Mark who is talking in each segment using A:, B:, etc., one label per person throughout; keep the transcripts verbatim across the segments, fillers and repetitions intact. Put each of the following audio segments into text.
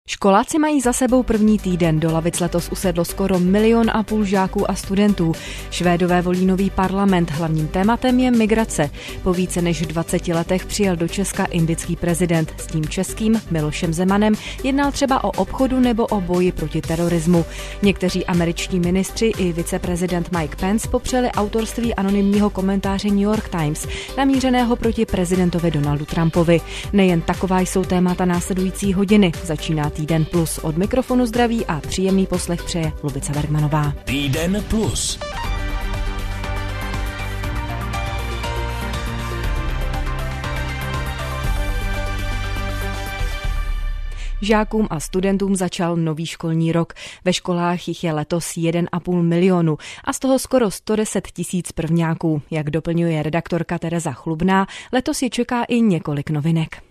A: Školáci mají za sebou první týden. Do lavic letos usedlo skoro milion a půl žáků a studentů. Švédové volí nový parlament. Hlavním tématem je migrace. Po více než dvaceti letech přijel do Česka indický prezident. S tím českým Milošem Zemanem jednal třeba o obchodu nebo o boji proti terorismu. Někteří američtí ministři i viceprezident Mike Pence popřeli autorství anonymního komentáře New York Times, namířeného proti prezidentovi Donaldu Trumpovi. Nejen taková jsou témata následující hodiny. Začíná Týden plus. Od mikrofonu zdraví a příjemný poslech přeje Lubica Bergmanová.
B: Týden plus.
A: Žákům a studentům začal nový školní rok. Ve školách jich je letos jeden a půl milionu a z toho skoro sto deset tisíc prvňáků. Jak doplňuje redaktorka Tereza Chlubná, letos je čeká i několik novinek.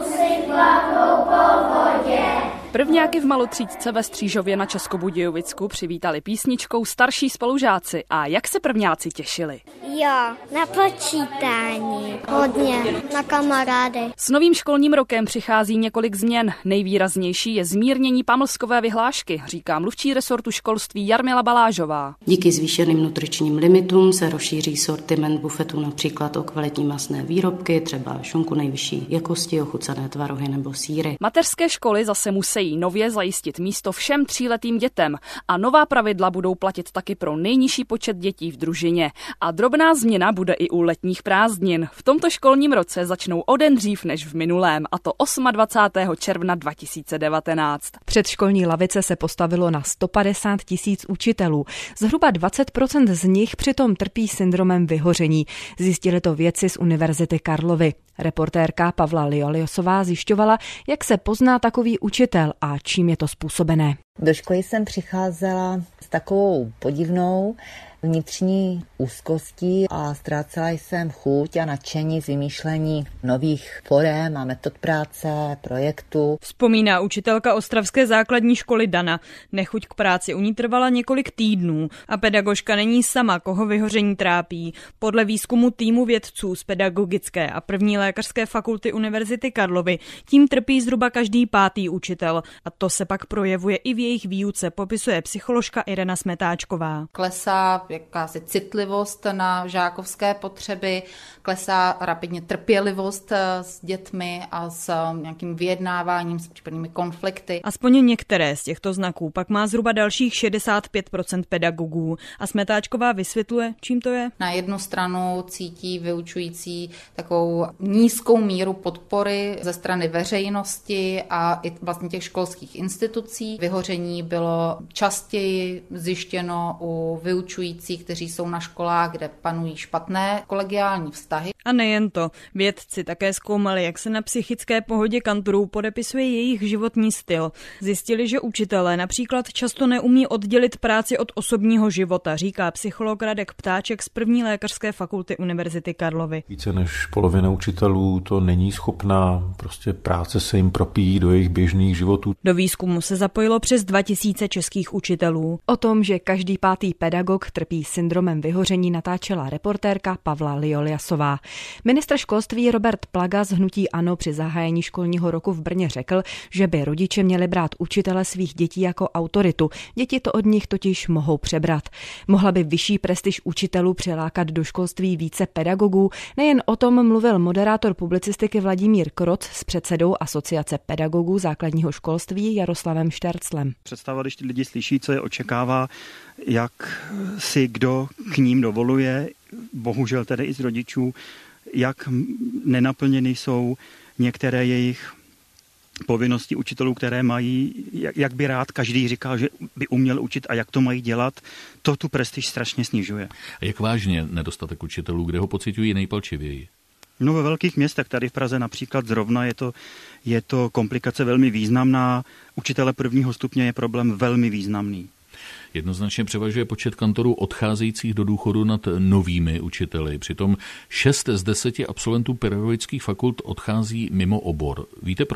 C: Prvňáky v malotřídce ve Střížově na Českobudějovicku přivítali písničkou starší spolužáci. A jak se prvňáci těšili?
D: Jo, na počítání. Hodně, na kamarády.
C: S novým školním rokem přichází několik změn. Nejvýraznější je zmírnění pamlskové vyhlášky, říká mluvčí resortu školství Jarmila Balážová.
E: Díky zvýšeným nutričním limitům se rozšíří sortiment bufetu například o kvalitní masné výrobky, třeba šunku nejvyšší jakosti, ochucené tvarohy nebo sýry.
C: Mateřské školy zase musí nově zajistit místo všem tříletým dětem a nová pravidla budou platit taky pro nejnižší počet dětí v družině. A drobná změna bude i u letních prázdnin. V tomto školním roce začnou o den dřív než v minulém, a to dvacátého osmého června dva tisíce devatenáct.
A: Předškolní lavice se postavilo na sto padesát tisíc učitelů. Zhruba dvacet procent z nich přitom trpí syndromem vyhoření. Zjistili to vědci z Univerzity Karlovy. Reportérka Pavla Lioliosová zjišťovala, jak se pozná takový učitel a čím je to způsobené.
F: Do školy jsem přicházela s takovou podivnou vnitřní úzkostí a ztrácela jsem chuť a nadšení z vymýšlení nových forem a metod práce, projektů.
G: Vzpomíná učitelka ostravské základní školy Dana. Nechuť k práci u ní trvala několik týdnů a pedagožka není sama, koho vyhoření trápí. Podle výzkumu týmu vědců z pedagogické a první lékařské fakulty Univerzity Karlovy tím trpí zhruba každý pátý učitel a to se pak projevuje i v jejich výuce, popisuje psycholožka Irena Smetáčková.
H: Klesá jakási citlivost na žákovské potřeby, klesá rapidně trpělivost s dětmi a s nějakým vyjednáváním, s případnými konflikty.
G: Aspoň některé z těchto znaků pak má zhruba dalších šedesát pět procent pedagogů a Smetáčková vysvětluje, čím to je.
H: Na jednu stranu cítí vyučující takovou nízkou míru podpory ze strany veřejnosti a i vlastně těch školských institucí. Vyhoření bylo častěji zjištěno u vyučujících, kteří jsou na školách, kde panují špatné kolegiální vztahy.
G: A nejen to. Vědci také zkoumali, jak se na psychické pohodě kantorů podepisuje jejich životní styl. Zjistili, že učitelé například často neumí oddělit práci od osobního života, říká psycholog Radek Ptáček z první lékařské fakulty Univerzity Karlovy.
I: Více než polovina učitelů to není schopná, prostě práce se jim propíjí do jejich běžných životů.
G: Do výzkumu se zapojilo přes dva tisíce českých učitelů.
A: O tom, že každý pátý pedagog trpí syndromem vyhoření, natáčela reportérka Pavla Lioliasová. Ministr školství Robert Plaga z hnutí ANO při zahájení školního roku v Brně řekl, že by rodiče měli brát učitele svých dětí jako autoritu. Děti to od nich totiž mohou přebrat. Mohla by vyšší prestiž učitelů přilákat do školství více pedagogů. Nejen o tom mluvil moderátor publicistiky Vladimír Krot s předsedou Asociace pedagogů základního školství Jaroslavem Šterclem.
J: Představa, když ty lidi slyší, co je očekává, jak si kdo k ním dovoluje, bohužel tedy i z rodičů, jak nenaplněny jsou některé jejich povinnosti učitelů, které mají, jak by rád každý říkal, že by uměl učit a jak to mají dělat, to tu prestiž strašně snižuje.
B: A jak vážně nedostatek učitelů, kde ho pociťují nejpalčivěji?
J: No ve velkých městech, tady v Praze například zrovna je to, je to komplikace velmi významná. Učitele prvního stupně je problém velmi významný.
B: Jednoznačně převažuje počet kantorů odcházejících do důchodu nad novými učiteli. Přitom šest z deseti absolventů pedagogických fakult odchází mimo obor. Víte proč?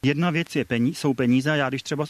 J: Jedna věc je peníze, jsou peníze. Já když třeba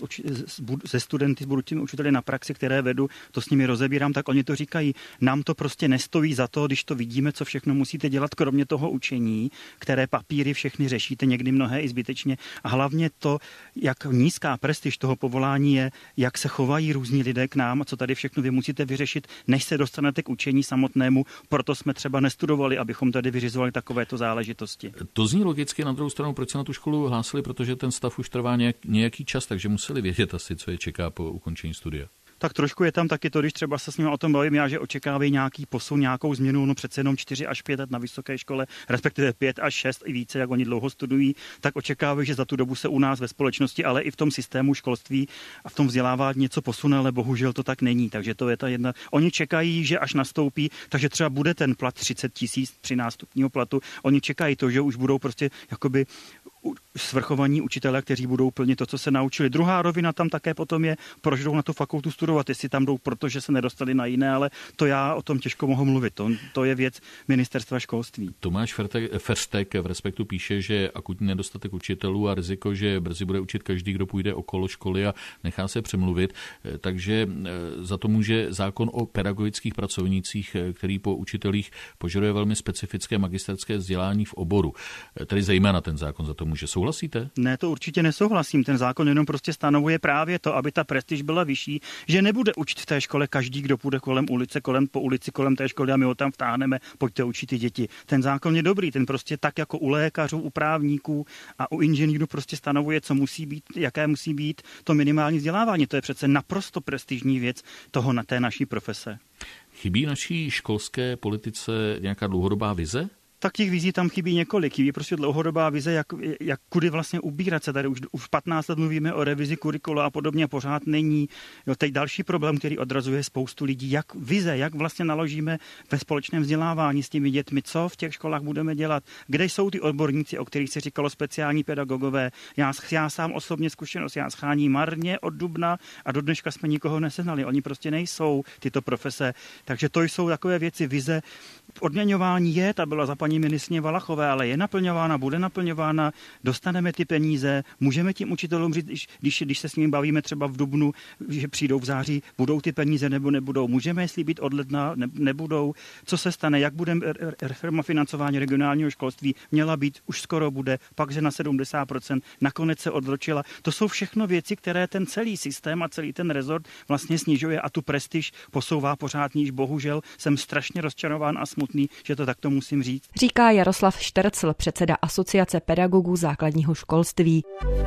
J: ze studenty, budu těmi učiteli na praxi, které vedu, to s nimi rozebírám, tak oni to říkají. Nám to prostě nestojí za to, když to vidíme, co všechno musíte dělat, kromě toho učení, které papíry všechny řešíte, někdy mnohé i zbytečně. A hlavně to, jak nízká prestiž toho povolání je, jak se chovají různí lidé k nám a co tady všechno vy musíte vyřešit, než se dostanete k učení samotnému. Proto jsme třeba nestudovali, abychom tady vyřizovali takovéto záležitosti.
B: To zní logicky, na druhou stranu, proč se na tu školu hlásili, protože ten stav už trvá nějak, nějaký čas, takže museli vědět asi, co je čeká po ukončení studia.
J: Tak trošku je tam taky to, když třeba se s ním o tom bavím já, že očekávají nějaký posun, nějakou změnu, no přece jenom čtyři až pět let na vysoké škole, respektive pět až šest i více, jak oni dlouho studují, tak očekávají, že za tu dobu se u nás ve společnosti, ale i v tom systému školství a v tom vzdělávání něco posune, ale bohužel to tak není. Takže to je ta jedna. Oni čekají, že až nastoupí, takže třeba bude ten plat třicet tisíc při nástupního platu. Oni čekají to, že už budou prostě jakoby svrchovaní učitelé, kteří budou plnit to, co se naučili. Druhá rovina tam také potom je, proč jdou na tu fakultu studovat, jestli tam jdou, protože se nedostali na jiné, ale to já o tom těžko mohu mluvit. To, to je věc ministerstva školství. Tomáš
B: Ferstek v Respektu píše, že akutní nedostatek učitelů a riziko, že brzy bude učit každý, kdo půjde okolo školy a nechá se přemluvit, takže za to může zákon o pedagogických pracovnících, který po učitelích požaduje velmi specifické magisterské vzdělání v oboru. Tedy zejména ten zákon za to může. Souhlasíte?
J: Ne, to určitě nesouhlasím. Ten zákon jenom prostě stanovuje právě to, aby ta prestiž byla vyšší, že nebude učit v té škole každý, kdo půjde kolem ulice, kolem po ulici, kolem té školy a my ho tam vtáhneme, pojďte učit ty děti. Ten zákon je dobrý, ten prostě tak jako u lékařů, u právníků a u inženýrů prostě stanovuje, co musí být, jaké musí být to minimální vzdělávání. To je přece naprosto prestižní věc toho na té naší profese.
B: Chybí naší školské politice nějaká dlouhodobá vize?
J: Tak těch vizí tam chybí několik. Chybí prostě dlouhodobá vize, jak, jak kudy vlastně ubírat se. Tady už, už patnáct let mluvíme o revizi kurikula a podobně, pořád není. Jo, teď další problém, který odrazuje spoustu lidí, jak vize, jak vlastně naložíme ve společném vzdělávání s těmi dětmi, co v těch školách budeme dělat, kde jsou ty odborníci, o kterých se říkalo speciální pedagogové. Já, já sám osobně zkušenost, já schání marně od dubna a do dneška jsme nikoho nesehnali. Oni prostě nejsou tyto profese. Takže to jsou takové věci, vize. Odměňování je, ta byla za paní ministryně Valachové, ale je naplňována, bude naplňována, dostaneme ty peníze, můžeme tím učitelům říct, když, když se s nimi bavíme třeba v dubnu, že přijdou v září, budou ty peníze nebo nebudou, můžeme je slíbit od ledna, ne, nebudou, co se stane, jak bude reforma financování regionálního školství, měla být, už skoro bude, pak že na sedmdesát procent, nakonec se odročila. To jsou všechno věci, které ten celý systém a celý ten rezort vlastně snižuje a tu prestiž posouvá pořád níž. Bohužel jsem strašně rozčarován a smutný, že to takto musím říct.
A: Říká Jaroslav Štercl, předseda Asociace pedagogů základního školství.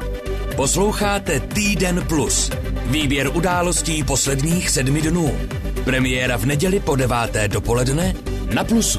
K: Posloucháte Týden plus. Výběr událostí posledních sedmi dnů. Premiéra v neděli po deváté dopoledne na Plusu.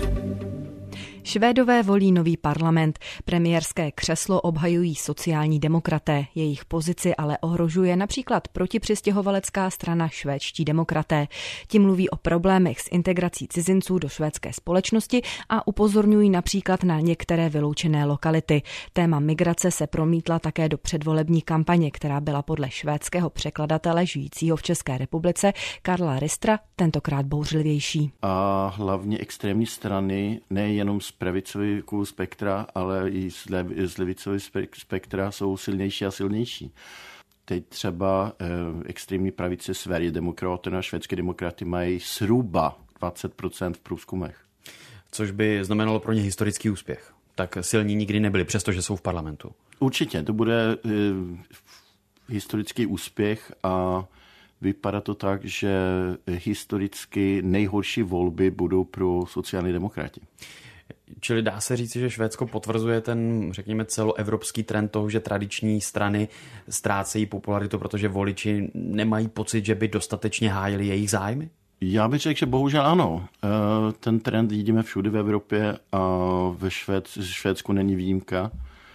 A: Švédové volí nový parlament. Premiérské křeslo obhajují sociální demokraté. Jejich pozici ale ohrožuje například protipřistěhovalecká strana Švédští demokraté. Ti mluví o problémech s integrací cizinců do švédské společnosti a upozorňují například na některé vyloučené lokality. Téma migrace se promítla také do předvolební kampaně, která byla podle švédského překladatele žijícího v České republice Karla Ristra tentokrát bouřlivější.
L: A hlavně extrémní strany, nejenom z pravicového spektra, ale i z, lev, z levicového spektra jsou silnější a silnější. Teď třeba eh, extrémní pravice Sverigedemokraterna a švédské demokraty mají zhruba dvacet procent v průzkumech.
M: Což by znamenalo pro ně historický úspěch. Tak silní nikdy nebyli, přestože jsou v parlamentu.
L: Určitě, to bude eh, historický úspěch a vypadá to tak, že historicky nejhorší volby budou pro sociální demokraty.
M: Čili dá se říct, že Švédsko potvrzuje ten, řekněme, celoevropský trend toho, že tradiční strany ztrácejí popularitu, protože voliči nemají pocit, že by dostatečně hájili jejich zájmy?
L: Já bych řekl, že bohužel ano. Ten trend vidíme všude v Evropě a ve Švéd, Švédsku není výjimka.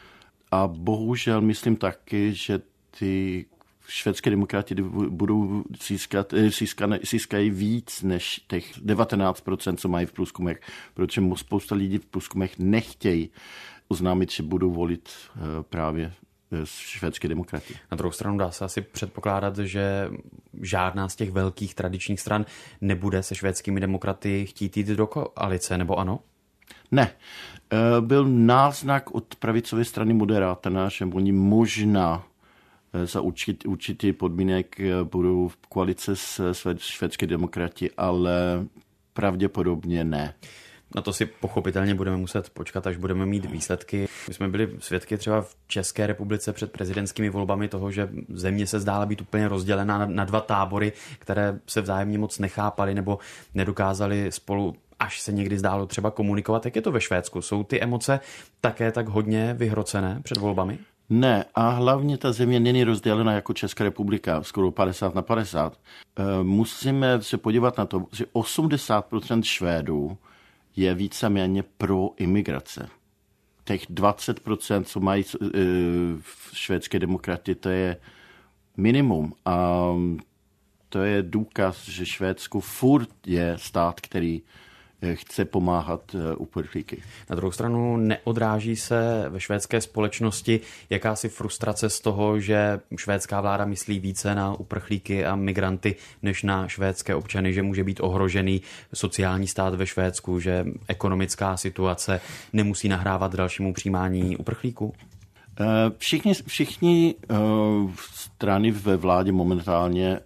L: A bohužel myslím taky, že ty švédské demokrati budou získat, získají víc než těch devatenáct procent, co mají v průzkumech, protože spousta lidí v průzkumech nechtějí oznámit, že budou volit právě švédské demokraty.
M: Na druhou stranu dá se asi předpokládat, že žádná z těch velkých tradičních stran nebude se švédskými demokraty chtít jít do koalice, nebo ano?
L: Ne. Byl náznak od pravicové strany moderátora, že oni možná za určitý, určitý podmínek budou v koalici s švédské demokrati, ale pravděpodobně ne.
M: Na to si pochopitelně budeme muset počkat, až budeme mít výsledky. My jsme byli svědky třeba v České republice před prezidentskými volbami toho, že země se zdála být úplně rozdělená na, na dva tábory, které se vzájemně moc nechápaly nebo nedokázali spolu, až se někdy zdálo, třeba komunikovat. Jak je to ve Švédsku? Jsou ty emoce také tak hodně vyhrocené před volbami?
L: Ne, a hlavně ta země není rozdělena jako Česká republika, skoro padesát na padesát. Musíme se podívat na to, že osmdesát procent Švédů je víceméně pro imigrace. Těch dvacet procent, co mají v švédské demokratii, to je minimum. A to je důkaz, že Švédsko furt je stát, který chce pomáhat uprchlíky.
M: Na druhou stranu neodráží se ve švédské společnosti jakási frustrace z toho, že švédská vláda myslí více na uprchlíky a migranty než na švédské občany, že může být ohrožený sociální stát ve Švédsku, že ekonomická situace nemusí nahrávat dalšímu přijímání uprchlíků?
L: Všichni, všichni strany ve vládě momentálně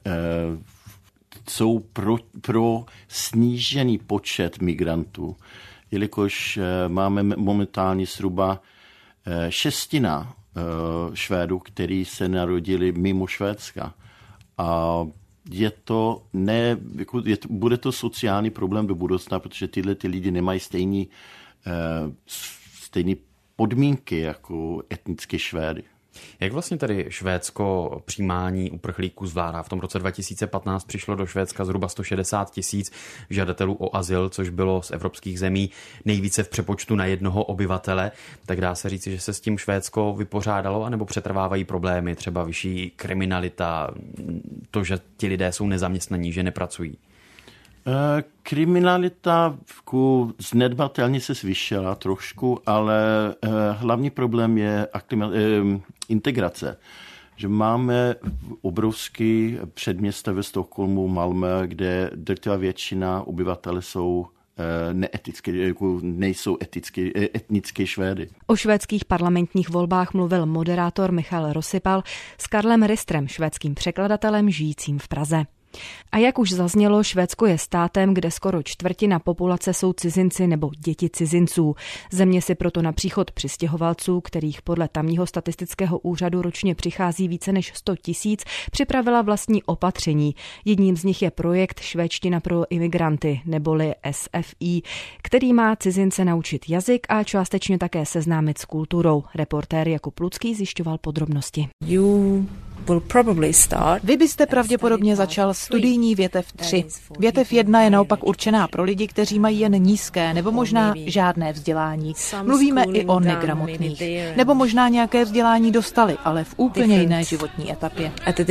L: jsou pro, pro snížený počet migrantů, jelikož máme momentálně zhruba šestina Švédů, kteří se narodili mimo Švédska. A je to ne, je to, bude to sociální problém do budoucna, protože tyhle ty lidi nemají stejný, stejné podmínky jako etnické Švédy.
M: Jak vlastně tady Švédsko přijímání uprchlíků zvládá? V tom roce dva tisíce patnáct přišlo do Švédska zhruba sto šedesát tisíc žadatelů o azyl, což bylo z evropských zemí nejvíce v přepočtu na jednoho obyvatele. Tak dá se říci, že se s tím Švédsko vypořádalo, anebo přetrvávají problémy, třeba vyšší kriminalita, to, že ti lidé jsou nezaměstnaní, že nepracují?
L: Kriminalita zanedbatelně se zvýšila trošku, ale hlavní problém je integrace. Že máme obrovský předměstí ve Stockholmu, Malmö, kde drtivá většina obyvatel jsou neetické, nejsou etické, etnické Švédy.
A: O švédských parlamentních volbách mluvil moderátor Michal Rosypal s Karlem Ristrem, švédským překladatelem žijícím v Praze. A jak už zaznělo, Švédsko je státem, kde skoro čtvrtina populace jsou cizinci nebo děti cizinců. Země si proto na příchod přistěhovalců, kterých podle tamního statistického úřadu ročně přichází více než sto tisíc, připravila vlastní opatření. Jedním z nich je projekt Švédština pro imigranty, neboli S F I, který má cizince naučit jazyk a částečně také seznámit s kulturou. Reportér Jakub Lucký zjišťoval podrobnosti.
N: You Vy byste pravděpodobně začal studijní větev tři. Větev jedna je naopak určená pro lidi, kteří mají jen nízké nebo možná žádné vzdělání. Mluvíme i o negramotných. Nebo možná nějaké vzdělání dostali, ale v úplně jiné životní etapě.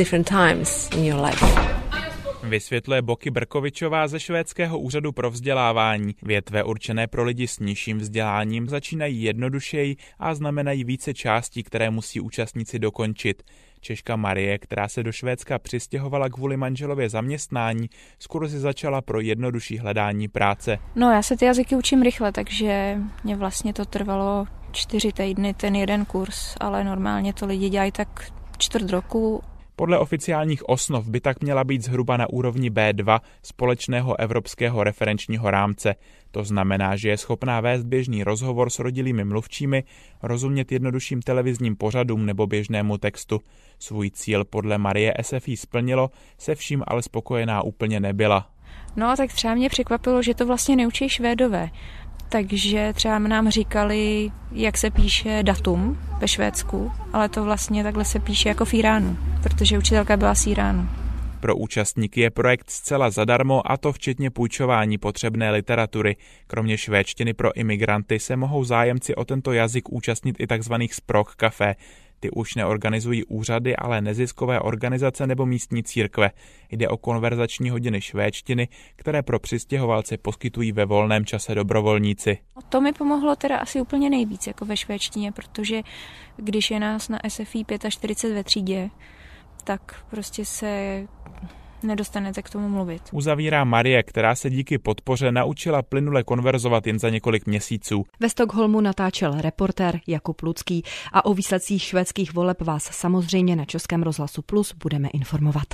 O: Vysvětluje Boky Brkovičová ze Švédského úřadu pro vzdělávání. Větve určené pro lidi s nižším vzděláním začínají jednodušeji a znamenají více částí, které musí účastníci dokončit. Češka Marie, která se do Švédska přistěhovala kvůli manželově zaměstnání, z kurzy začala pro jednodušší hledání práce.
P: No, já se ty jazyky učím rychle, takže mě vlastně to trvalo čtyři týdny ten jeden kurz, ale normálně to lidi dělají tak čtvrt roku.
O: Podle oficiálních osnov by tak měla být zhruba na úrovni bé dva společného evropského referenčního rámce. To znamená, že je schopná vést běžný rozhovor s rodilými mluvčími, rozumět jednodušším televizním pořadům nebo běžnému textu. Svůj cíl podle Marie S F I splnilo, se vším ale spokojená úplně nebyla.
P: No tak třeba mě překvapilo, že to vlastně neučí Švédové. Takže třeba nám říkali, jak se píše datum ve Švédsku, ale to vlastně takhle se píše jako v Iránu, protože učitelka byla z Iránu.
O: Pro účastníky je projekt zcela zadarmo, a to včetně půjčování potřebné literatury. Kromě švédštiny pro imigranty se mohou zájemci o tento jazyk účastnit i tzv. Språk café. Ty už neorganizují úřady, ale neziskové organizace nebo místní církve. Jde o konverzační hodiny švédštiny, které pro přistěhovalce poskytují ve volném čase dobrovolníci.
P: To mi pomohlo teda asi úplně nejvíc jako ve švédštině, protože když je nás na S F I čtyřicet pět ve třídě, tak prostě se nedostanete k tomu mluvit.
O: Uzavírá Marie, která se díky podpoře naučila plynule konverzovat jen za několik měsíců.
A: Ve Stockholmu natáčel reportér Jakub Lucký a o výsledcích švédských voleb vás samozřejmě na Českém rozhlasu Plus budeme informovat.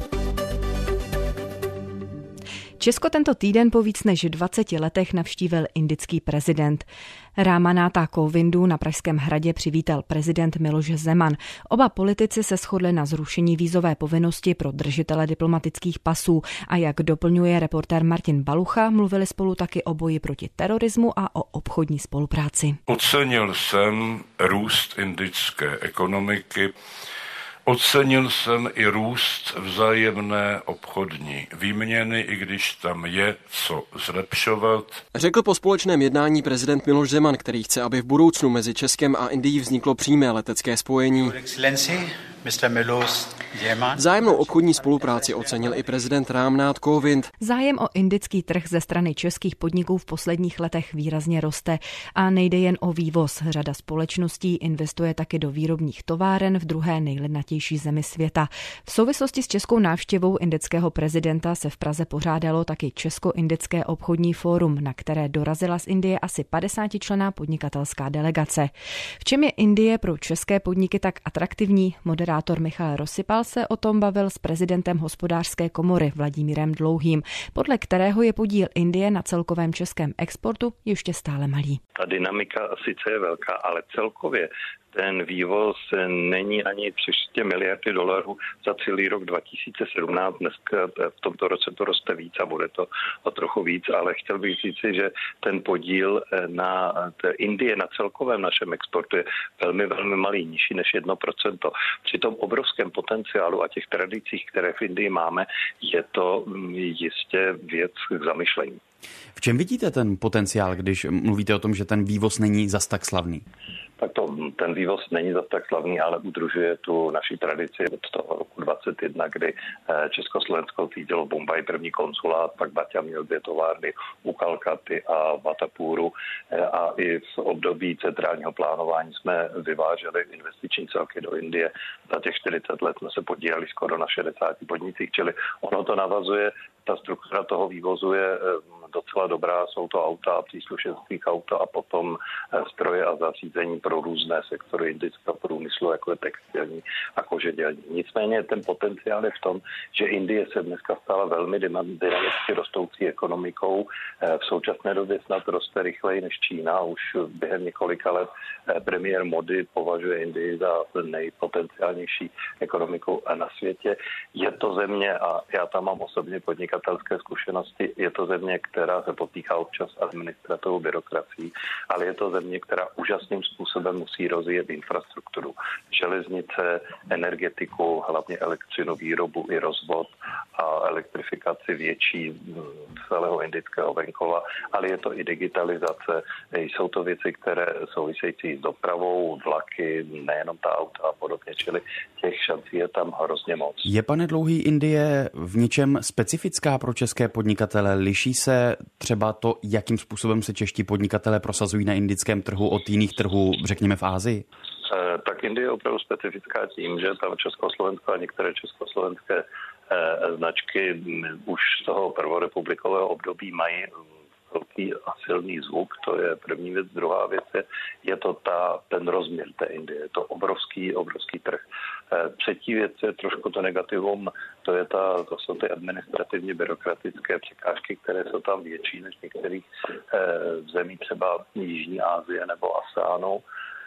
A: Česko tento týden po víc než dvaceti letech navštívil indický prezident. Ramanatha Kovindu na Pražském hradě přivítal prezident Miloš Zeman. Oba politici se shodli na zrušení vízové povinnosti pro držitele diplomatických pasů a jak doplňuje reportér Martin Balucha, mluvili spolu taky o boji proti terorismu a o obchodní spolupráci.
Q: Ocenil jsem růst indické ekonomiky. Ocenil jsem i růst vzájemné obchodní výměny, i když tam je co zlepšovat.
R: Řekl po společném jednání prezident Miloš Zeman, který chce, aby v budoucnu mezi Českem a Indií vzniklo přímé letecké spojení. Vzájemnou obchodní spolupráci ocenil i prezident Ramnath Kovind.
A: Zájem o indický trh ze strany českých podniků v posledních letech výrazně roste a nejde jen o vývoz. Řada společností investuje taky do výrobních továren v druhé nejlidnatější zemi světa. V souvislosti s českou návštěvou indického prezidenta se v Praze pořádalo taky Česko-indické obchodní fórum, na které dorazila z Indie asi padesátičlenná podnikatelská delegace. V čem je Indie pro české podniky tak atraktivní? Moderátor Michal Rozsypal se o tom bavil s prezidentem hospodářské komory Vladimírem Dlouhým, podle kterého je podíl Indie na celkovém českém exportu ještě stále malý.
S: Ta dynamika sice je velká, ale celkově ten vývoz není ani přes miliardy dolarů za celý rok dva tisíce sedmnáct. Dneska v tomto roce to roste víc a bude to o trochu víc, ale chtěl bych říci, že ten podíl na Indie na celkovém našem exportu je velmi, velmi malý, nižší než jedno procento. Při tom obrovském potenciálu a těch tradicích, které v Indii máme, je to jistě věc k zamyšlení.
M: V čem vidíte ten potenciál, když mluvíte o tom, že ten vývoz není zas tak slavný?
S: Tak to, ten vývoz není zas tak slavný, ale udržuje tu naši tradici od toho roku dvacet jedna, kdy Československo cítilo v Bombaji první konsulát, pak Baťa měl dvě továrny u Kalkaty a Vatapuru a i v období centrálního plánování jsme vyváželi investiční celky do Indie. Za těch čtyřicet let jsme se podíleli skoro na šedesáti podnicích, čili ono to navazuje, ta struktura toho vývozu je docela dobrá, jsou to auta a příslušenských auta a potom stroje a zařízení pro různé sektory indického průmyslu, jako je textilní a kožedělní. Nicméně ten potenciál je v tom, že Indie se dneska stala velmi dynamicky rostoucí ekonomikou. V současné době snad roste rychleji než Čína. Už během několika let premiér Modi považuje Indii za nejpotenciálnější ekonomiku na světě. Je to země, a já tam mám osobně podnikatelské zkušenosti, je to země, která se potýká občas administrativou byrokracií, ale je to země, která úžasným způsobem musí rozvíjet infrastrukturu, železnice, energetiku, hlavně elektřinu, výrobu i rozvod a elektrifikaci větší celého indického venkova, ale je to i digitalizace, jsou to věci, které související s dopravou, vlaky, nejenom ta auta a podobně, čili těch šancí je tam hrozně moc.
M: Je, pane Dlouhý, Indie v něčem specifická pro české podnikatele? Liší se třeba to, jakým způsobem se čeští podnikatelé prosazují na indickém trhu od jiných trhů, řekněme v Asii?
S: Tak Indie je opravdu specifická tím, že tam Československo a některé československé značky už z toho prvorepublikového období mají velký a silný zvuk, to je první věc. Druhá věc je, je to ta, ten rozměr té Indie, je to obrovský, obrovský trh. Třetí věc je trošku to negativum, to, je ta, to jsou ty administrativně byrokratické překážky, které jsou tam větší než v některých zemí, třeba Jižní Asie nebo ASEANu.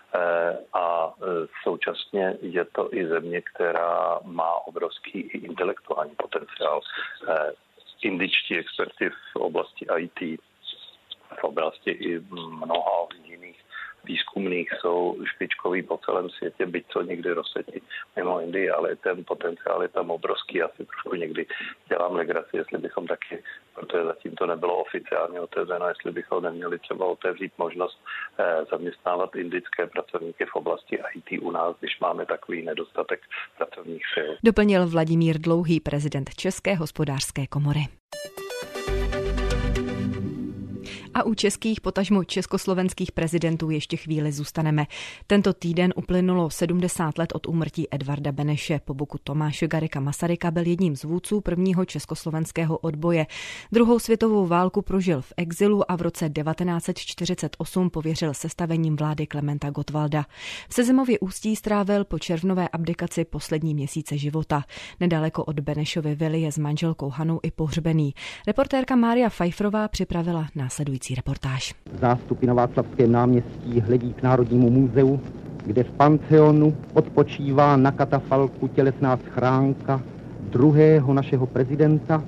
S: A současně je to i země, která má obrovský i intelektuální potenciál. Indičtí experti v oblasti í té, v oblasti i mnoha jiných výzkumných jsou špičkoví po celém světě, byť co někdy rozsetí mimo Indii, ale ten potenciál je tam obrovský. Já si trošku někdy dělám legraci, jestli bychom taky, protože zatím to nebylo oficiálně otevřeno, jestli bychom neměli třeba otevřít možnost eh, zaměstnávat indické pracovníky v oblasti í té u nás, když máme takový nedostatek pracovních sil.
A: Doplnil Vladimír Dlouhý, prezident České hospodářské komory. A u českých, potažmo československých prezidentů ještě chvíli zůstaneme. Tento týden uplynulo sedmdesát let od úmrtí Edvarda Beneše. Po boku Tomáše Garrigua Masaryka byl jedním z vůdců prvního československého odboje. Druhou světovou válku prožil v exilu a v roce devatenáct set čtyřicet osm pověřil sestavením vlády Klementa Gottwalda. V Sezimově Ústí strávil po červnové abdikaci poslední měsíce života. Nedaleko od Benešovy vily je s manželkou Hanou i pohřbený. Reportérka Mária Pfeifferová připravila následující reportáž.
T: Zástupy na Václavském náměstí hledí k Národnímu muzeu, kde v Pantheonu odpočívá na katafalku tělesná schránka druhého našeho prezidenta.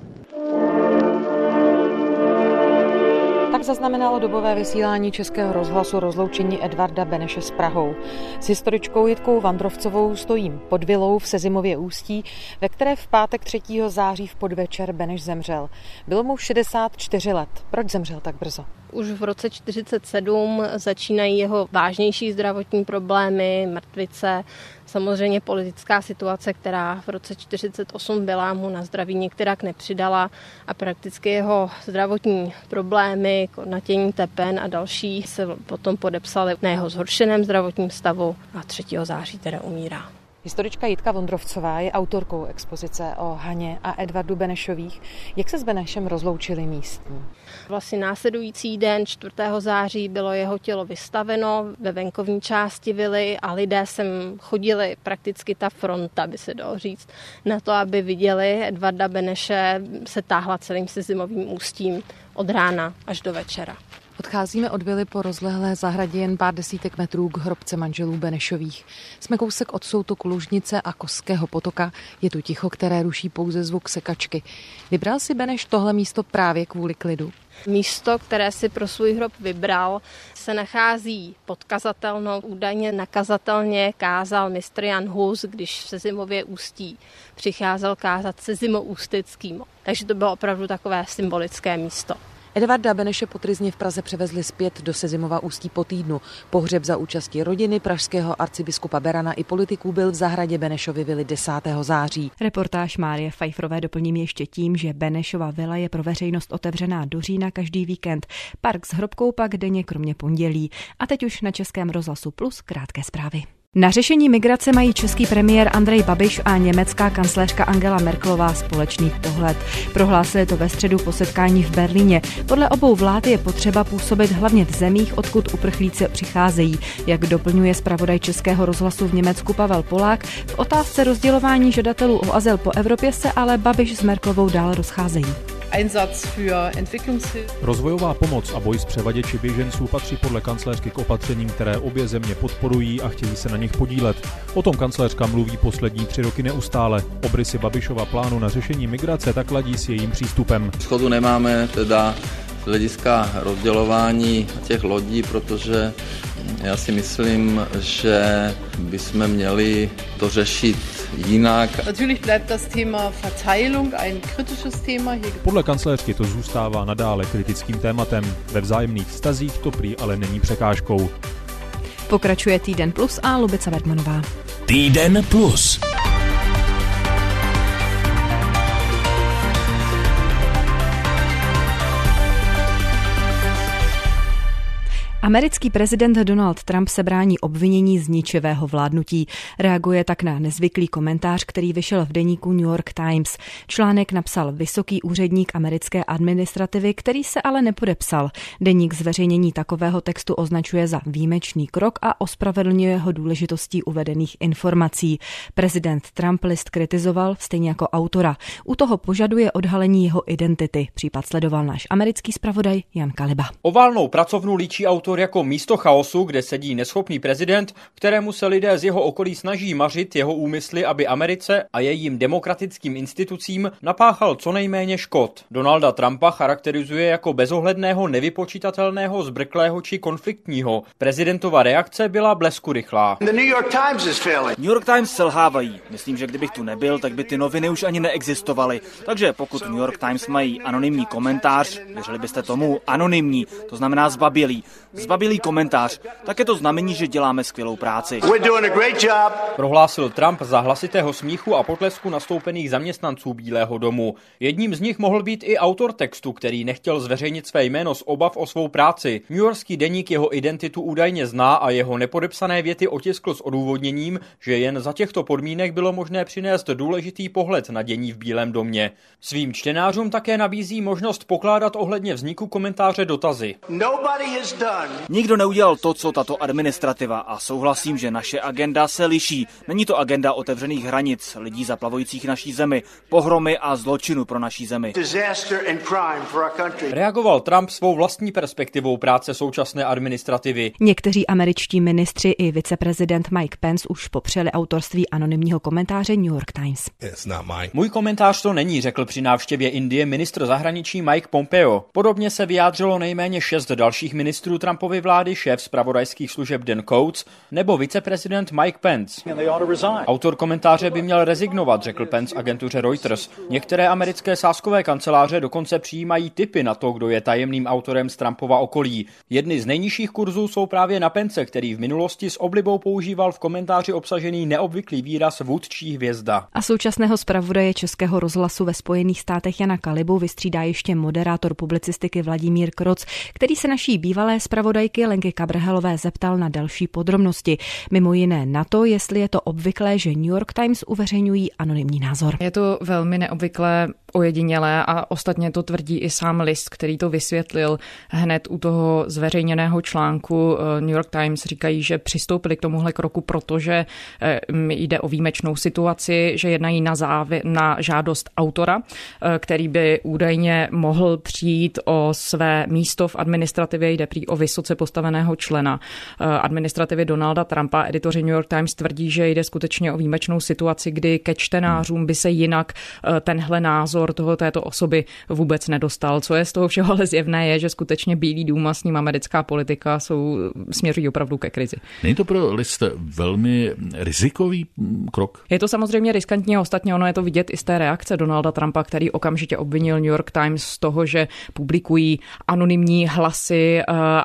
N: Tak zaznamenalo dobové vysílání Českého rozhlasu rozloučení Edvarda Beneše s Prahou. S historičkou Jitkou Vandrovcovou stojím pod vilou v Sezimově Ústí, ve které v pátek třetího září v podvečer Beneš zemřel. Bylo mu šedesát čtyři let. Proč zemřel tak brzo?
U: Už v roce čtyřicet sedm začínají jeho vážnější zdravotní problémy, mrtvice, samozřejmě politická situace, která v roce čtyřicet osm byla, mu na zdraví některak nepřidala a prakticky jeho zdravotní problémy, natění tepen a další se potom podepsaly na jeho zhoršeném zdravotním stavu a třetího září teda umírá.
N: Historička Jitka Vondrovcová je autorkou expozice o Haně a Edvardu Benešových. Jak se s Benešem rozloučili místní?
U: Vlastně následující den čtvrtého září bylo jeho tělo vystaveno ve venkovní části vily a lidé sem chodili, prakticky ta fronta, by se dalo říct, na to, aby viděli Edvarda Beneše, se táhla celým Sezimovým Ústím od rána až do večera.
N: Odcházíme od vily po rozlehlé zahradě jen pár desítek metrů k hrobce manželů Benešových. Jsme kousek od soutoku Lužnice a Kosského potoka. Je tu ticho, které ruší pouze zvuk sekačky. Vybral si Beneš tohle místo právě kvůli klidu?
U: Místo, které si pro svůj hrob vybral, se nachází pod kazatelnou. Údajně na kazatelně kázal mistr Jan Hus, když v Sezimově Ústí přicházel kázat sezimoústeckým. Takže to bylo opravdu takové symbolické místo.
N: Edvarda Beneše po tryzni v Praze převezli zpět do Sezimova Ústí po týdnu. Pohřeb za účasti rodiny pražského arcibiskupa Berana i politiků byl v zahradě Benešovy vily desátého září.
A: Reportáž Márie Pfeifferové doplním ještě tím, že Benešova vila je pro veřejnost otevřená do října každý víkend. Park s hrobkou pak denně kromě pondělí. A teď už na Českém rozhlasu Plus krátké zprávy. Na řešení migrace mají český premiér Andrej Babiš a německá kancléřka Angela Merkelová společný pohled. Prohlásili to ve středu po setkání v Berlíně. Podle obou vlád je potřeba působit hlavně v zemích, odkud uprchlíci přicházejí. Jak doplňuje zpravodaj Českého rozhlasu v Německu Pavel Polák, v otázce rozdělování žadatelů o azyl po Evropě se ale Babiš s Merkelovou dál rozcházejí.
V: Rozvojová pomoc a boj s převaděči běženců patří podle kancléřky k opatřením, které obě země podporují a chtějí se na nich podílet. O tom kancléřka mluví poslední tři roky neustále. Obrysy Babišova plánu na řešení migrace tak ladí s jejím přístupem.
W: Shodu nemáme teda z hlediska rozdělování těch lodí, protože já si myslím, že bychom měli to řešit jinak.
V: Podle kancléřky to zůstává nadále kritickým tématem. Ve vzájemných vztazích to prý ale není překážkou.
A: Pokračuje Týden Plus a Lubica Bergmanová.
K: Týden Plus.
A: Americký prezident Donald Trump se brání obvinění z ničivého vládnutí. Reaguje tak na nezvyklý komentář, který vyšel v deníku New York Times. Článek napsal vysoký úředník americké administrativy, který se ale nepodepsal. Deník zveřejnění takového textu označuje za výjimečný krok a ospravedlňuje ho důležitostí uvedených informací. Prezident Trump list kritizoval, stejně jako autora. U toho požaduje odhalení jeho identity. Případ sledoval náš americký zpravodaj Jan Kaliba.
X: Oválnou pracovnu líčí autor jako místo chaosu, kde sedí neschopný prezident, kterému se lidé z jeho okolí snaží mařit jeho úmysly, aby Americe a jejím demokratickým institucím napáchal co nejméně škod. Donalda Trumpa charakterizuje jako bezohledného, nevypočitatelného, zbrklého či konfliktního. Prezidentova reakce byla bleskurychlá.
Y: The New York Times is failing. New York Times selhávají. Myslím, že kdybych tu nebyl, tak by ty noviny už ani neexistovaly. Takže pokud New York Times mají anonymní komentář, věřili byste tomu anonymní, to znamená zbabělý. zbabilý komentář, tak je to znamení, že děláme skvělou práci.
X: Prohlásil Trump za hlasitého smíchu a potlesku nastoupených zaměstnanců Bílého domu. Jedním z nich mohl být i autor textu, který nechtěl zveřejnit své jméno z obav o svou práci. Newyorský deník jeho identitu údajně zná a jeho nepodepsané věty otiskl s odůvodněním, že jen za těchto podmínek bylo možné přinést důležitý pohled na dění v Bílém domě. Svým čtenářům také nabízí možnost pokládat ohledně vzniku komentáře dotazy.
Y: Nikdo neudělal to, co tato administrativa, a souhlasím, že naše agenda se liší. Není to agenda otevřených hranic, lidí zaplavujících naší zemi, pohromy a zločinu pro naší zemi.
X: Reagoval Trump svou vlastní perspektivou práce současné administrativy.
A: Někteří američtí ministři i viceprezident Mike Pence už popřeli autorství anonymního komentáře New York Times.
X: Můj komentář to není, řekl při návštěvě Indie ministr zahraničí Mike Pompeo. Podobně se vyjádřilo nejméně šest dalších ministrů Trumpovy vlády, šéf zpravodajských služeb Dan Coats nebo viceprezident Mike Pence. Autor komentáře by měl rezignovat, řekl Pence agentuře Reuters. Některé americké sázkové kanceláře dokonce přijímají tipy na to, kdo je tajemným autorem z Trumpova okolí. Jedny z nejnižších kurzů jsou právě na Pence, který v minulosti s oblibou používal v komentáři obsažený neobvyklý výraz vůdčí hvězda.
A: A současného zpravodaje Českého rozhlasu ve Spojených státech Jana Kalibu vystřídá ještě moderátor publicistiky Vladimír Kroc, který se naší bývalé zpravodajky Lenky Kabrhelové zeptal na další podrobnosti. Mimo jiné na to, jestli je to obvyklé, že New York Times uveřejňují anonymní názor.
C: Je to velmi neobvyklé, ojedinělé a ostatně to tvrdí i sám list, který to vysvětlil hned u toho zveřejněného článku. New York Times říkají, že přistoupili k tomuhle kroku, protože jde o výjimečnou situaci, že jednají na, závě- na žádost autora, který by údajně mohl přijít o své místo v administrativě, jde prý o vysoce postaveného člena administrativy Donalda Trumpa. Editoři New York Times tvrdí, že jde skutečně o výjimečnou situaci, kdy ke čtenářům by se jinak tenhle názor toho této osoby vůbec nedostal. Co je z toho všeho ale zjevné je, že skutečně Bílý dům a s ním americká politika jsou, směřují opravdu ke krizi.
B: Není to pro list velmi rizikový krok?
C: Je to samozřejmě riskantní a ostatně ono je to vidět i z té reakce Donalda Trumpa, který okamžitě obvinil New York Times z toho, že publikují anonymní hlasy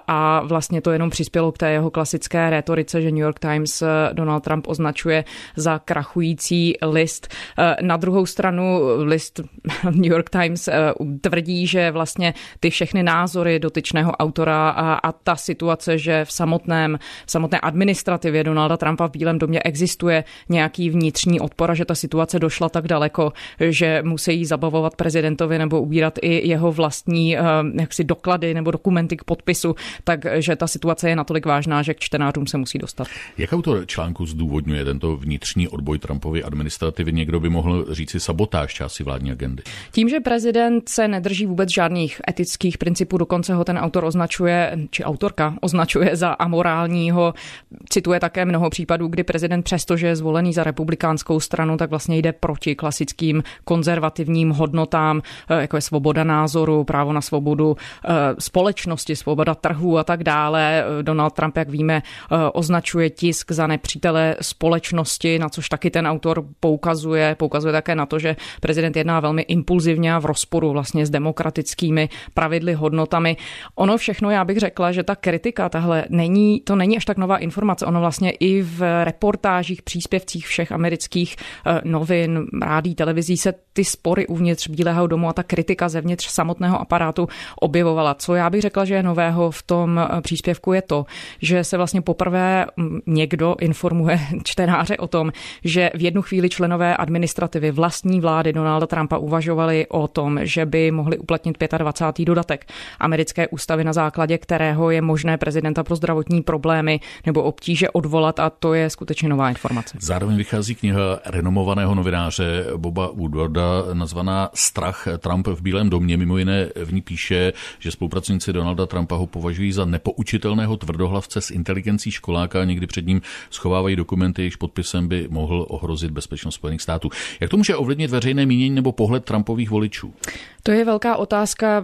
C: a vlastně to jenom přispělo k té jeho klasické rétorice, že New York Times Donald Trump označuje za krachující list. Na druhou stranu list New York Times tvrdí, že vlastně ty všechny názory dotyčného autora a, a ta situace, že v samotném, v samotné administrativě Donalda Trumpa v Bílém domě existuje nějaký vnitřní odpor a že ta situace došla tak daleko, že musí zabavovat prezidentovi nebo ubírat i jeho vlastní jaksi doklady nebo dokumenty k podpisu, takže ta situace je natolik vážná, že k čtenářům se musí dostat.
B: Jak autor článku zdůvodňuje tento vnitřní odboj Trumpovy administrativy? Někdo by mohl říci sabotáž části vládní agendy.
C: Tím, že prezident se nedrží vůbec žádných etických principů, dokonce ho ten autor označuje, či autorka označuje za amorálního, cituje také mnoho případů, kdy prezident přestože je zvolený za republikánskou stranu, tak vlastně jde proti klasickým konzervativním hodnotám, jako je svoboda názoru, právo na svobodu společnosti, svoboda trhu a tak dále. Donald Trump, jak víme, označuje tisk za nepřítele společnosti, na což taky ten autor poukazuje. Poukazuje také na to, že prezident jedná velmi impulzivně a v rozporu vlastně s demokratickými pravidly, hodnotami. Ono všechno, já bych řekla, že ta kritika tahle není, to není až tak nová informace. Ono vlastně i v reportážích, příspěvcích všech amerických novin, rádií, televizí se ty spory uvnitř Bílého domu a ta kritika zevnitř samotného aparátu objevovala. Co já bych řekla, že je nového v tom příspěvku je to, že se vlastně poprvé někdo informuje čtenáře o tom, že v jednu chvíli členové administrativy vlastní vlády Donalda Trumpa uvažovali o tom, že by mohli uplatnit dvacátý pátý dodatek americké ústavy, na základě kterého je možné prezidenta pro zdravotní problémy nebo obtíže odvolat, a to je skutečně nová informace.
B: Zároveň vychází kniha renomovaného novináře Boba Woodwarda nazvaná Strach Trump v Bílém domě. Mimo jiné v ní píše, že spolupracovníci Donalda Trumpa ho považují za nepoučitelného tvrdohlavce s inteligencí školáka a někdy před ním schovávají dokumenty, jejichž podpisem by mohl ohrozit bezpečnost Spojených států. Jak to může ovlivnit veřejné mínění nebo pohled Trumpových voličů?
C: To je velká otázka.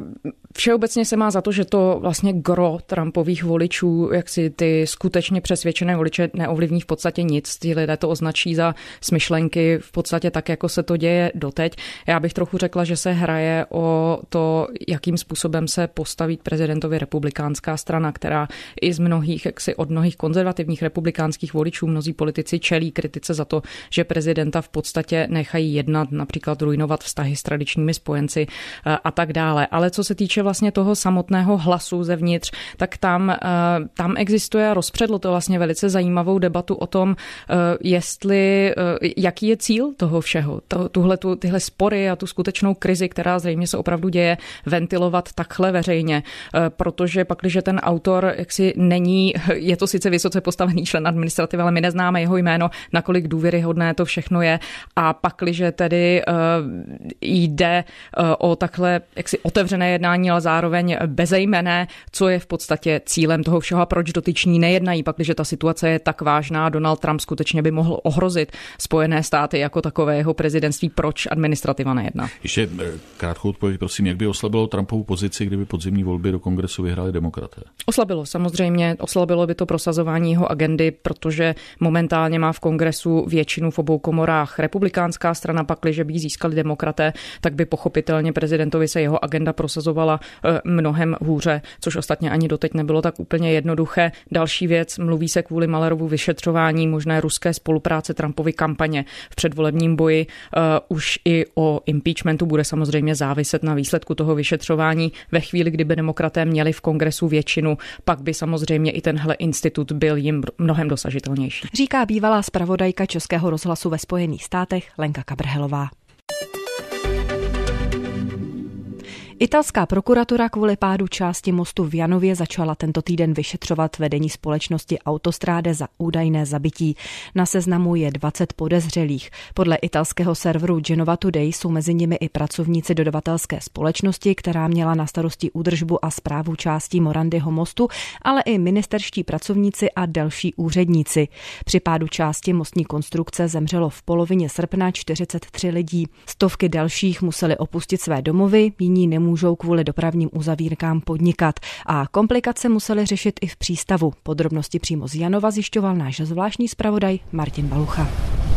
C: Všeobecně se má za to, že to vlastně gro Trumpových voličů, jak si ty skutečně přesvědčené voliče neovlivní v podstatě nic. Ti lidé to označí za smyšlenky v podstatě tak, jako se to děje doteď. Já bych trochu řekla, že se hraje o to, jakým způsobem se postaví prezidentovi republikánská strana, která i z mnohých, jak si od mnohých konzervativních republikánských voličů mnozí politici čelí kritice za to, že prezidenta v podstatě nechají jednat, například ruinovat vztahy s tradičními spojenci a tak dále. Ale co se týče vlastně toho samotného hlasu zevnitř, tak tam, tam existuje a rozpředlo to vlastně velice zajímavou debatu o tom, jestli, jaký je cíl toho všeho. Tuhle, tu, tyhle spory a tu skutečnou krizi, která zřejmě se opravdu děje, ventilovat takhle veřejně. Protože pak, když ten autor jaksi není, je to sice vysoce postavený člen administrativy, ale my neznáme jeho jméno, nakolik důvěryhodné to všechno je. A pak, když tedy jde o takhle jaksi otevřené jednání, ale zároveň bezejmenné, co je v podstatě cílem toho všeho a proč dotyční nejednají. Pak, když ta situace je tak vážná, Donald Trump skutečně by mohl ohrozit Spojené státy jako takové jeho prezidentství, proč administrativa nejedná.
B: Ještě krátkou odpověď, prosím, jak by oslabilo Trumpovu pozici, kdyby podzimní volby do kongresu vyhráli demokraté?
C: Oslabilo, samozřejmě. Oslabilo by to prosazování jeho agendy, protože momentálně má v kongresu většinu v obou komorách republikánská strana, pak, když by získali demokraté, tak by pochopitelně prezidentovi se jeho agenda prosazovala mnohem hůře, což ostatně ani doteď nebylo tak úplně jednoduché. Další věc, mluví se kvůli Muellerovu vyšetřování možné ruské spolupráce Trumpovy kampaně v předvolebním boji. Uh, už i o impeachmentu bude samozřejmě záviset na výsledku toho vyšetřování. Ve chvíli, kdyby demokraté měli v kongresu většinu, pak by samozřejmě i tenhle institut byl jim mnohem dosažitelnější.
A: Říká bývalá zpravodajka Českého rozhlasu ve Spojených státech Lenka Kabrhelová. Italská prokuratura kvůli pádu části mostu v Janově začala tento týden vyšetřovat vedení společnosti Autostrade za údajné zabití. Na seznamu je dvacet podezřelých. Podle italského serveru Genova Today jsou mezi nimi i pracovníci dodavatelské společnosti, která měla na starosti údržbu a správu částí Morandyho mostu, ale i ministerští pracovníci a další úředníci. Při pádu části mostní konstrukce zemřelo v polovině srpna čtyřicet tři lidí. Stovky dalších museli opustit své domovy, jiní nemůžou můžou kvůli dopravním uzavírkám podnikat a komplikace museli řešit i v přístavu. Podrobnosti přímo z Janova zjišťoval náš zvláštní zpravodaj Martin Balucha.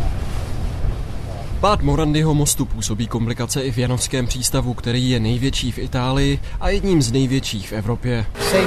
R: Pád Morandyho mostu působí komplikace i v janovském přístavu, který je největší v Itálii a jedním z největších v Evropě.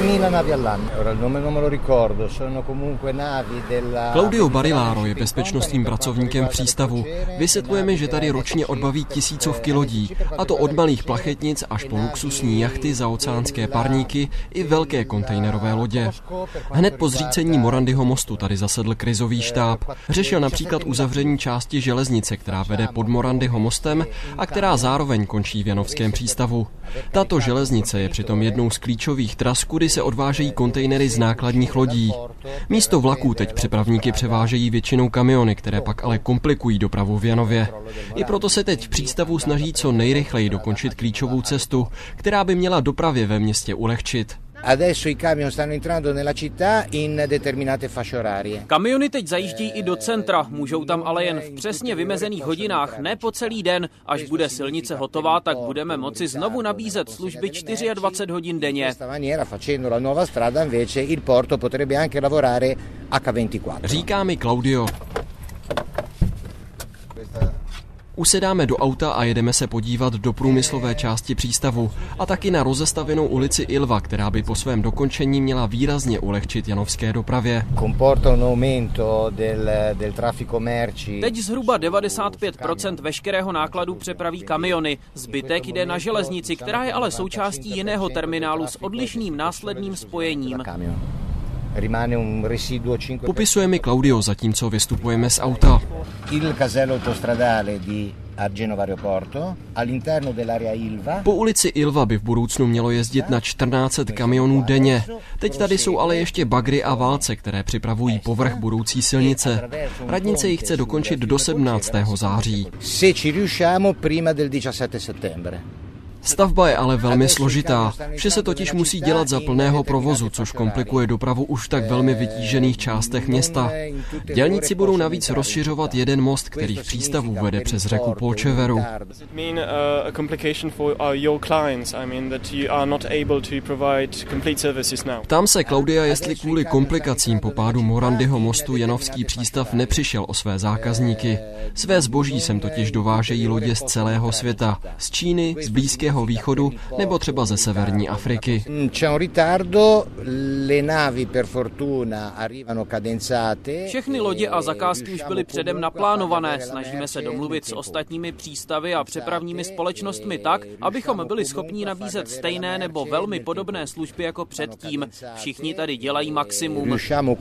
R: Claudio Barilaro je bezpečnostním pracovníkem přístavu. Vysvětluje mi, že tady ročně odbaví tisícovky lodí, a to od malých plachetnic až po luxusní jachty, zaoceánské parníky i velké kontejnerové lodě. Hned po zřícení Morandyho mostu tady zasedl krizový štáb. Řešil například uzavření části železnice, která vede pod Morandyho mostem a která zároveň končí v janovském přístavu. Tato železnice je přitom jednou z klíčových tras, kudy se odvážejí kontejnery z nákladních lodí. Místo vlaků teď přepravníky převážejí většinou kamiony, které pak ale komplikují dopravu v Janově. I proto se teď v přístavu snaží co nejrychleji dokončit klíčovou cestu, která by měla dopravě ve městě ulehčit.
D: Adesso i camion stanno entrando nella città in determinate fasce orarie.
X: Kamiony teď zajíždí i do centra, můžou tam ale jen v přesně vymezených hodinách, ne po celý den. Až bude silnice hotová, tak budeme moci znovu nabízet služby dvacet čtyři hodin denně.
R: Říká mi Claudio. Usedáme do auta a jedeme se podívat do průmyslové části přístavu a taky na rozestavěnou ulici Ilva, která by po svém dokončení měla výrazně ulehčit janovské dopravě.
X: Teď zhruba devadesát pět procent veškerého nákladu přepraví kamiony. Zbytek jde na železnici, která je ale součástí jiného terminálu s odlišným následným spojením.
R: Popisuje mi Claudio, zatímco vystupujeme z auta. Po ulici Ilva by v budoucnu mělo jezdit na čtrnáct set kamionů denně. Teď tady jsou ale ještě bagry a válce, které připravují povrch budoucí silnice. Radnice ji chce dokončit do sedmnáctého září. Stavba je ale velmi složitá. Vše se totiž musí dělat za plného provozu, což komplikuje dopravu už v tak velmi vytížených částech města. Dělníci budou navíc rozšiřovat jeden most, který v přístavu vede přes řeku Polčeveru. Ptám se Klaudia, jestli kvůli komplikacím po pádu Morandyho mostu Janovský přístav nepřišel o své zákazníky. Své zboží sem totiž dovážejí lodě z celého světa. Z Číny, z Blízkého východu nebo třeba ze severní Afriky.
E: Všechny lodě a zakázky už byly předem naplánované. Snažíme se domluvit s ostatními přístavy a přepravními společnostmi tak, abychom byli schopni nabízet stejné nebo velmi podobné služby jako předtím. Všichni tady dělají maximum.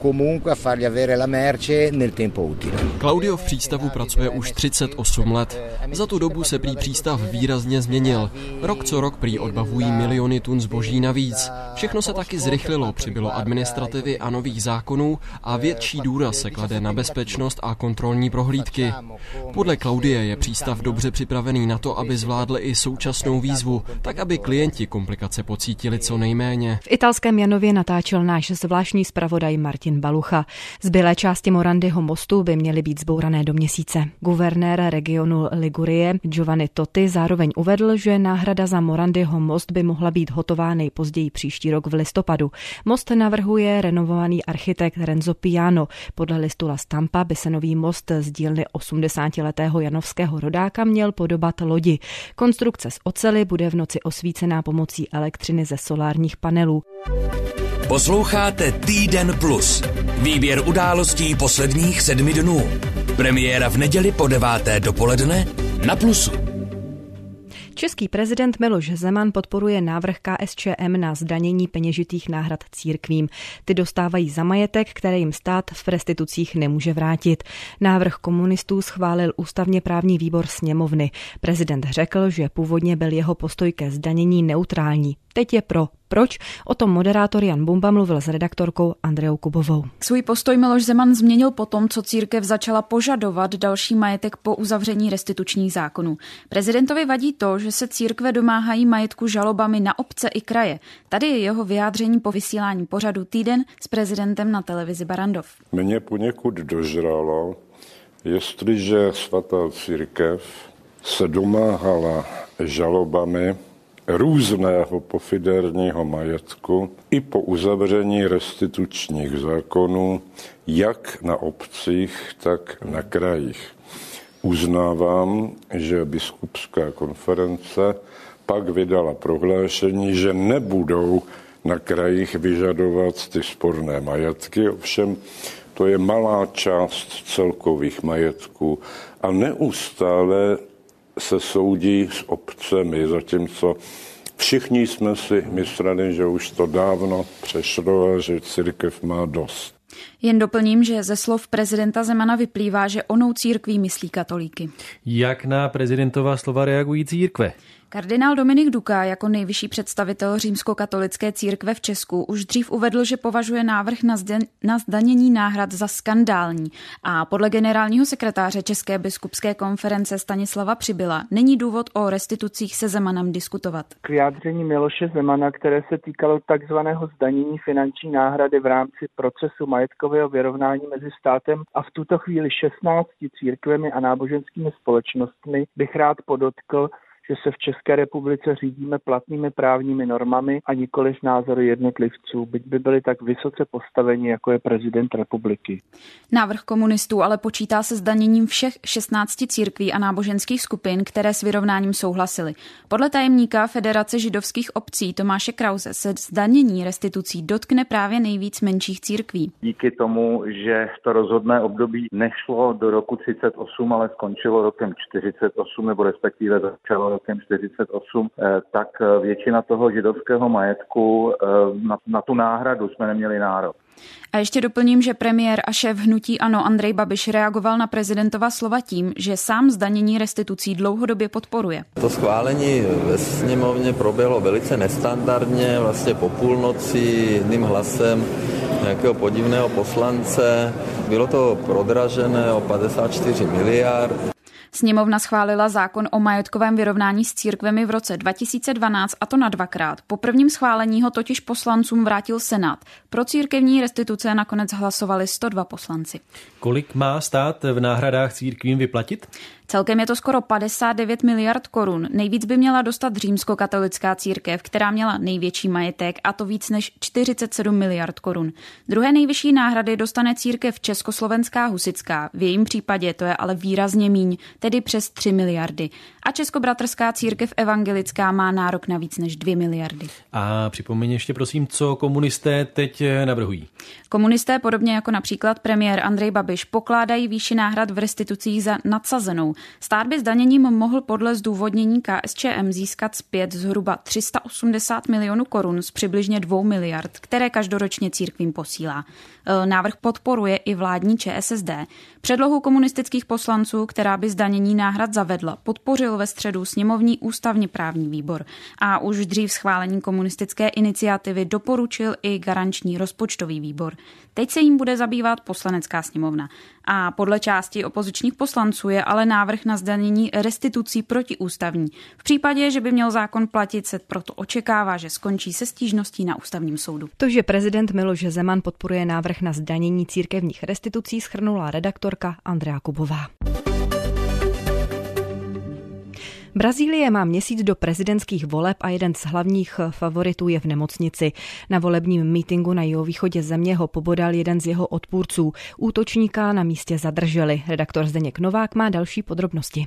R: Claudio v přístavu pracuje už třicet osm let. Za tu dobu se prý přístav výrazně změnil. Rok co rok prý odbavují miliony tun zboží navíc. Všechno se taky zrychlilo, přibylo administrativy a nových zákonů a větší důraz se klade na bezpečnost a kontrolní prohlídky. Podle Claudie je přístav dobře připravený na to, aby zvládl i současnou výzvu, tak aby klienti komplikace pocítili co nejméně.
A: V italském Janově natáčel náš zvláštní zpravodaj Martin Balucha. Zbylé části Morandyho mostu by měly být zbourané do měsíce. Guvernér regionu Ligurie Giovanni Totti zároveň uvedl, že náhrada za Morandyho most by mohla být hotová nejpozději příští rok v listopadu. Most navrhuje renovovaný architekt Renzo Piano. Podle listu La Stampa by se nový most z dílny osmdesátiletého janovského rodáka měl podobat lodi. Konstrukce z oceli bude v noci osvícená pomocí elektřiny ze solárních panelů.
K: Posloucháte Týden plus. Výběr událostí posledních sedmi dnů. Premiéra v neděli po deváté dopoledne na Plusu.
A: Český prezident Miloš Zeman podporuje návrh K S Č M na zdanění peněžitých náhrad církvím. Ty dostávají za majetek, který jim stát v restitucích nemůže vrátit. Návrh komunistů schválil ústavně právní výbor sněmovny. Prezident řekl, že původně byl jeho postoj ke zdanění neutrální. Teď je pro. Proč? O tom moderátor Jan Bumba mluvil s redaktorkou Andreou Kubovou.
F: Svůj postoj Miloš Zeman změnil potom, co církev začala požadovat další majetek po uzavření restitučních zákonů. Prezidentovi vadí to, že se církve domáhají majetku žalobami na obce i kraje. Tady je jeho vyjádření po vysílání pořadu Týden s prezidentem na televizi Barrandov.
Q: Mě poněkud dožralo, jestliže svatá církev se domáhala žalobami různého pofiderního majetku i po uzavření restitučních zákonů, jak na obcích, tak na krajích. Uznávám, že biskupská konference pak vydala prohlášení, že nebudou na krajích vyžadovat ty sporné majetky, ovšem to je malá část celkových majetků a neustále se soudí s obcemi, zatímco všichni jsme si mysleli, že už to dávno přešlo a že církev má dost.
F: Jen doplním, že ze slov prezidenta Zemana vyplývá, že onou církví myslí katolíky.
G: Jak na prezidentova slova reagují církve?
F: Kardinál Dominik Duka jako nejvyšší představitel římskokatolické církve v Česku už dřív uvedl, že považuje návrh na, zden- na zdanění náhrad za skandální. A podle generálního sekretáře České biskupské konference Stanislava Přibyla není důvod o restitucích se Zemanem diskutovat.
H: K vyjádření Miloše Zemana, které se týkalo takzvaného zdanění finanční náhrady v rámci procesu majetkového vyrovnání mezi státem a v tuto chvíli šestnácti církvemi a náboženskými společnostmi, bych rád podotkl, že se v České republice řídíme platnými právními normami a nikoliv názory jednotlivců, byť by byli tak vysoce postaveni, jako je prezident republiky.
F: Návrh komunistů ale počítá se zdaněním všech šestnácti církví a náboženských skupin, které s vyrovnáním souhlasily. Podle tajemníka Federace židovských obcí Tomáše Krause se zdanění restitucí dotkne právě nejvíc menších církví.
I: Díky tomu, že to rozhodné období nešlo do roku třicet osm, ale skončilo rokem čtyřicet osm, nebo respektive začalo rokem čtyřicet osm, tak většina toho židovského majetku na, na tu náhradu jsme neměli nárok.
F: A ještě doplním, že premiér a šéf hnutí ANO Andrej Babiš reagoval na prezidentova slova tím, že sám zdanění restitucí dlouhodobě podporuje.
W: To schválení ve sněmovně proběhlo velice nestandardně, vlastně po půlnoci jedným hlasem nějakého podivného poslance. Bylo to prodražené o padesát čtyři miliard.
F: Sněmovna schválila zákon o majetkovém vyrovnání s církvemi v roce dva tisíce dvanáct, a to na dvakrát. Po prvním schválení ho totiž poslancům vrátil Senát. Pro církevní restituce nakonec hlasovali sto dva poslanci.
G: Kolik má stát v náhradách církvím vyplatit?
F: Celkem je to skoro padesát devět miliard korun. Nejvíc by měla dostat římskokatolická církev, která měla největší majetek, a to víc než čtyřicet sedm miliard korun. Druhé nejvyšší náhrady dostane církev Československá husitská. V jejím případě to je ale výrazně míň, tedy přes tři miliardy. A Českobratrská církev evangelická má nárok na víc než dvě miliardy.
G: A připomeň ještě prosím, co komunisté teď navrhují.
F: Komunisté, podobně jako například premiér Andrej Babiš, pokládají výši náhrad v restitucích za nadsazenou. Stát by zdaněním mohl podle zdůvodnění K S Č M získat zpět zhruba tři sta osmdesát milionů korun z přibližně dvou miliard, které každoročně církvím posílá. Návrh podporuje i vládní Č S S D. Předlohu komunistických poslanců, která by zdanění náhrad zavedla, podpořil ve středu sněmovní ústavně právní výbor. A už dřív schválení komunistické iniciativy doporučil i garanční rozpočtový výbor. Teď se jim bude zabývat Poslanecká sněmovna. A podle části opozičních poslanců je ale návrh na zdanění restitucí protiústavní. V případě, že by měl zákon platit, se proto očekává, že skončí se stížností na ústavním soudu.
A: To, že prezident Miloš Zeman podporuje návrh na zdanění církevních restitucí, shrnula redaktorka Andrea Kubová. Brazílie má měsíc do prezidentských voleb a jeden z hlavních favoritů je v nemocnici. Na volebním mítinku na jihovýchodě země ho pobodal jeden z jeho odpůrců. Útočníka na místě zadrželi. Redaktor Zdeněk Novák má další podrobnosti.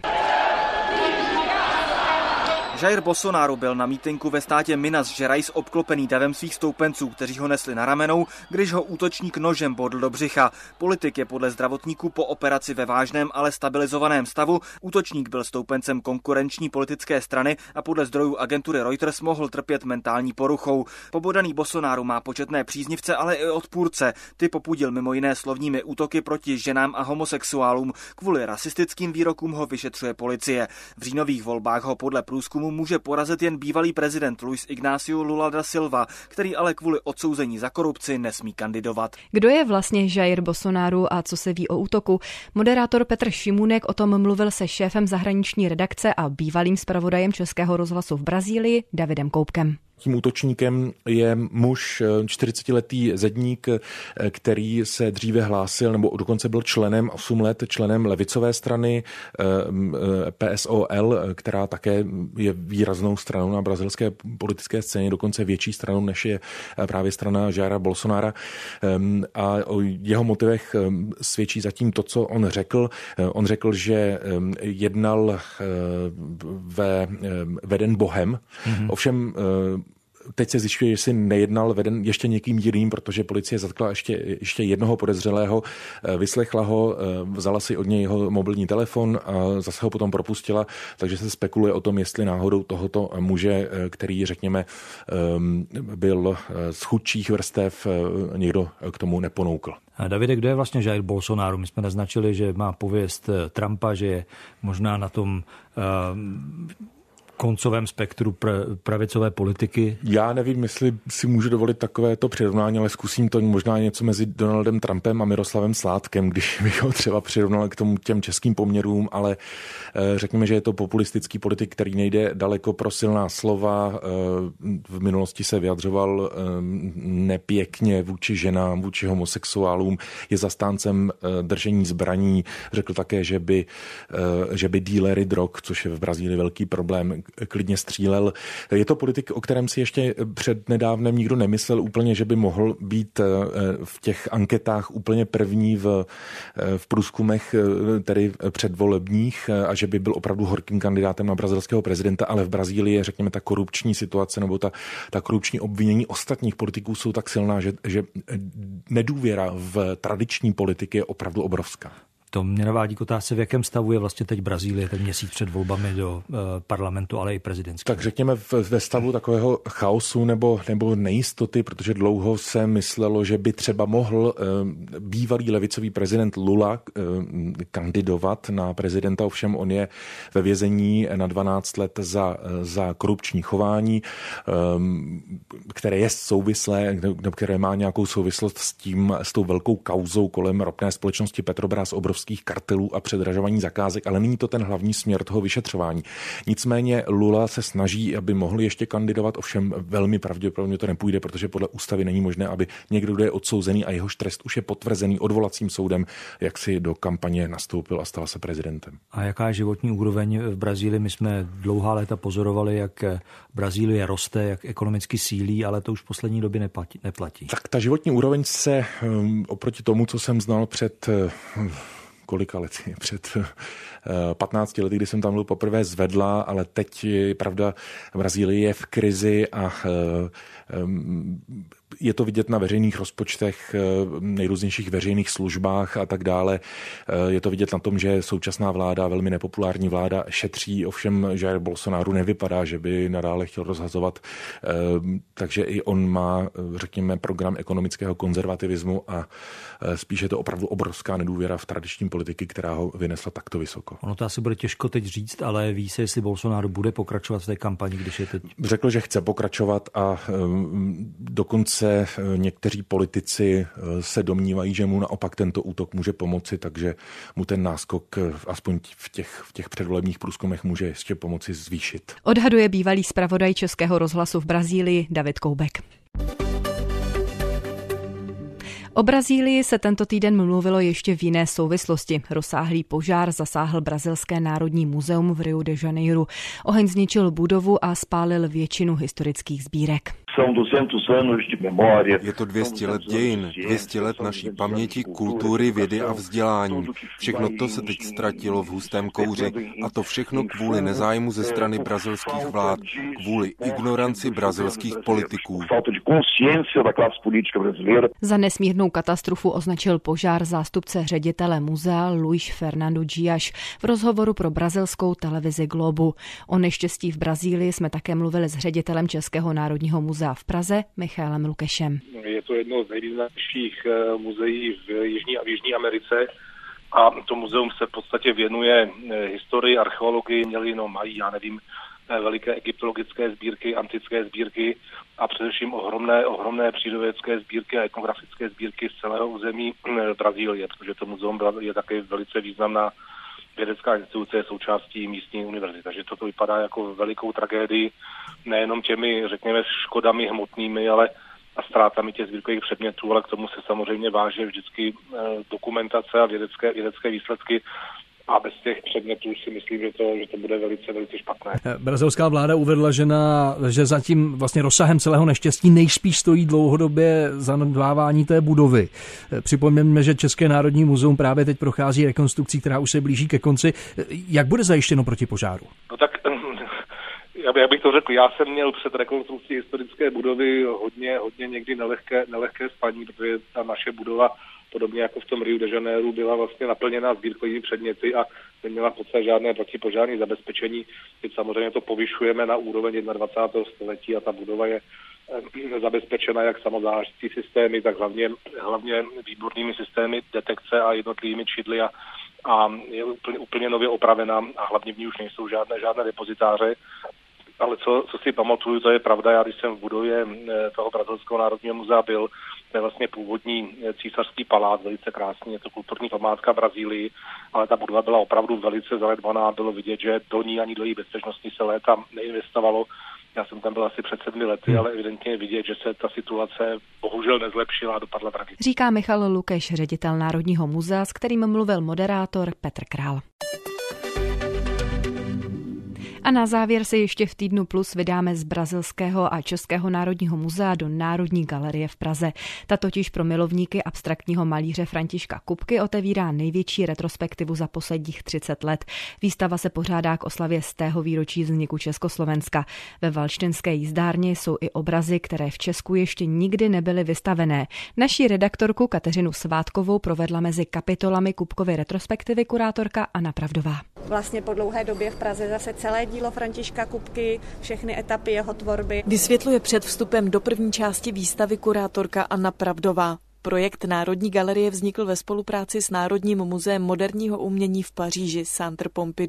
Y: Jair Bolsonaro byl na mítinku ve státě Minas Gerais obklopený davem svých stoupenců, kteří ho nesli na ramenou, když ho útočník nožem bodl do břicha. Politik je podle zdravotníků po operaci ve vážném, ale stabilizovaném stavu. Útočník byl stoupencem konkurenční politické strany a podle zdrojů agentury Reuters mohl trpět mentální poruchou. Pobodaný Bolsonaro má početné příznivce, ale i odpůrce. Ty popudil mimo jiné slovními útoky proti ženám a homosexuálům. Kvůli rasistickým výrokům ho vyšetřuje policie. V říjnových volbách ho podle průzkumu může porazit jen bývalý prezident Luis Ignacio Lula da Silva, který ale kvůli odsouzení za korupci nesmí kandidovat.
A: Kdo je vlastně Jair Bolsonaro a co se ví o útoku? Moderátor Petr Šimunek o tom mluvil se šéfem zahraniční redakce a bývalým zpravodajem Českého rozhlasu v Brazílii Davidem Koupkem.
J: Tím útočníkem je muž, čtyřicetiletý zedník, který se dříve hlásil, nebo dokonce byl členem, osm let členem levicové strany P S O L, která také je výraznou stranou na brazilské politické scéně, dokonce větší stranou, než je právě strana Jaira Bolsonara. A o jeho motivech svědčí zatím to, co on řekl. On řekl, že jednal ve, veden Bohem. Mm-hmm. Ovšem teď se zjišťuje, že si nejednal veden ještě někým jiným, protože policie zatkla ještě, ještě jednoho podezřelého, vyslechla ho, vzala si od něj jeho mobilní telefon a zase ho potom propustila, takže se spekuluje o tom, jestli náhodou tohoto muže, který, řekněme, byl z chudších vrstev, někdo k tomu neponoukl.
L: A Davide, kdo je vlastně Jair Bolsonaro? My jsme naznačili, že má pověst Trumpa, že je možná na tom uh, koncovém spektru pravicové politiky.
J: Já nevím, jestli si můžu dovolit takovéto přirovnání, ale zkusím to možná něco mezi Donaldem Trumpem a Miroslavem Sládkem, když bych ho třeba přirovnal k tomu těm českým poměrům, ale řekněme, že je to populistický politik, který nejde daleko pro silná slova. V minulosti se vyjadřoval nepěkně vůči ženám, vůči homosexuálům, je zastáncem držení zbraní. Řekl také, že by, že by dílery drog, což je v Brazílii velký problém, klidně střílel. Je to politik, o kterém si ještě před nedávnem nikdo nemyslel úplně, že by mohl být v těch anketách úplně první v, v průzkumech, tedy předvolebních, a že by byl opravdu horkým kandidátem na brazilského prezidenta, ale v Brazílii, řekněme, ta korupční situace nebo ta, ta korupční obvinění ostatních politiků jsou tak silná, že, že nedůvěra v tradiční politiky je opravdu obrovská.
L: To mě navádí k otázce, v jakém stavu je vlastně teď Brazílie, ten měsíc před volbami do uh, parlamentu, ale i prezidentský.
J: Tak řekněme ve stavu takového chaosu nebo, nebo nejistoty, protože dlouho se myslelo, že by třeba mohl uh, bývalý levicový prezident Lula uh, kandidovat na prezidenta, ovšem on je ve vězení na dvanáct let za, za korupční chování, um, které je souvislé, které má nějakou souvislost s tím, s tou velkou kauzou kolem ropné společnosti Petrobras, obrovský brazilských kartelů a předražování zakázek, ale není to ten hlavní směr toho vyšetřování. Nicméně Lula se snaží, aby mohl ještě kandidovat, ovšem velmi pravděpodobně to nepůjde, protože podle ústavy není možné, aby někdo, kdo je odsouzený a jehož trest už je potvrzený odvolacím soudem, jak si do kampaně nastoupil a stal se prezidentem.
L: A jaká je životní úroveň v Brazílii? My jsme dlouhá léta pozorovali, jak Brazílie roste, jak ekonomicky sílí, ale to už v poslední době neplatí. neplatí.
J: Tak ta životní úroveň se um, oproti tomu, co jsem znal před uh, kolika lety, před patnácti lety, kdy jsem tam byl poprvé, zvedla, ale teď je pravda, Brazílie je v krizi a je to vidět na veřejných rozpočtech, nejrůznějších veřejných službách a tak dále. Je to vidět na tom, že současná vláda, velmi nepopulární vláda, šetří, ovšem Jair Bolsonaro nevypadá, že by nadále chtěl rozhazovat, takže i on má, řekněme, program ekonomického konzervativismu a spíše je to opravdu obrovská nedůvěra v tradiční politiky, která ho vynesla takto vysoko.
L: Ono to asi bude těžko teď říct, ale ví se, jestli Bolsonaro bude pokračovat v té kampani, když je teď...
J: Řekl, že chce pokračovat a dokonce někteří politici se domnívají, že mu naopak tento útok může pomoci, takže mu ten náskok aspoň v těch, v těch předvolebních průzkumech může ještě pomoci zvýšit.
A: Odhaduje bývalý zpravodaj Českého rozhlasu v Brazílii David Koubek. O Brazílii se tento týden mluvilo ještě v jiné souvislosti. Rozsáhlý požár zasáhl Brazilské národní muzeum v Rio de Janeiro. Oheň zničil budovu a spálil většinu historických sbírek.
M: Je to dvě stě let dějin, dvě stě let naší paměti, kultury, vědy a vzdělání. Všechno to se teď ztratilo v hustém kouři a to všechno kvůli nezájmu ze strany brazilských vlád, kvůli ignoranci brazilských politiků.
A: Za nesmírnou katastrofu označil požár zástupce ředitele muzea Luis Fernando Dias v rozhovoru pro brazilskou televizi Globo. O neštěstí v Brazílii jsme také mluvili s ředitelem Českého národního muzea v Praze Michaelem Lukešem.
O: Je to jedno z nejvýznamnějších muzeí v Jižní a v Jižní Americe a to muzeum se v podstatě věnuje historii, archeologii, měli, no mají, já nevím, veliké egyptologické sbírky, antické sbírky a především ohromné, ohromné přírodovědecké sbírky a etnografické sbírky z celého území Brazílie, protože to muzeum je také velice významná vědecká instituce, je součástí místní univerzity. Takže toto vypadá jako velikou tragédii, nejenom těmi, řekněme, škodami hmotnými, ale a ztrátami těch sbírkových předmětů, ale k tomu se samozřejmě váže vždycky dokumentace a vědecké, vědecké výsledky. A bez těch předmětů si myslím, že to, že to bude velice, velice špatné.
P: Brazilská vláda uvedla, že, na, že za tím vlastně rozsahem celého neštěstí nejspíš stojí dlouhodobě zanedbávání té budovy. Připomeňme, že České národní muzeum právě teď prochází rekonstrukcí, která už se blíží ke konci. Jak bude zajištěno proti požáru?
O: No tak já bych to řekl, já jsem měl před rekonstrukcí historické budovy hodně, hodně někdy nelehké, nelehké spaní, protože ta naše budova podobně jako v tom Rio de Janeiro byla vlastně naplněná sbírkovými předměty a neměla v podstatě žádné protipožární zabezpečení. Teď samozřejmě to povyšujeme na úroveň dvacátého prvního století a ta budova je zabezpečena jak samozářství systémy, tak hlavně, hlavně výbornými systémy detekce a jednotlivými čidly a, a je úplně, úplně nově opravená a hlavně v ní už nejsou žádné, žádné depozitáře. Ale co, co si pamatuju, to je pravda, já když jsem v budově toho Brazilského národního muzea byl, to je vlastně původní císařský palác, velice krásný, je to kulturní památka Brazílii, ale ta budova byla opravdu velice zanedbaná, bylo vidět, že do ní ani do její bezpečnosti se léta neinvestovalo. Já jsem tam byl asi před sedmi lety, ale evidentně je vidět, že se ta situace bohužel nezlepšila a dopadla tragicky.
A: Říká Michal Lukeš, ředitel Národního muzea, s kterým mluvil moderátor Petr Král. A na závěr se ještě v Týdnu Plus vydáme z Brazilského a Českého národního muzea do Národní galerie v Praze. Ta totiž pro milovníky abstraktního malíře Františka Kupky otevírá největší retrospektivu za posledních třicet let. Výstava se pořádá k oslavě stého výročí vzniku Československa. Ve Valštenské jízdárně jsou i obrazy, které v Česku ještě nikdy nebyly vystavené. Naší redaktorku Kateřinu Svátkovou provedla mezi kapitolami Kupkovy retrospektivy kurátorka Anna Pravdová.
S: Vlastně po dlouhé době v Praze zase celé dílo Františka Kupky, všechny etapy jeho tvorby.
N: Vysvětluje před vstupem do první části výstavy kurátorka Anna Pravdová. Projekt Národní galerie vznikl ve spolupráci s Národním muzeem moderního umění v Paříži Centre Pompidou.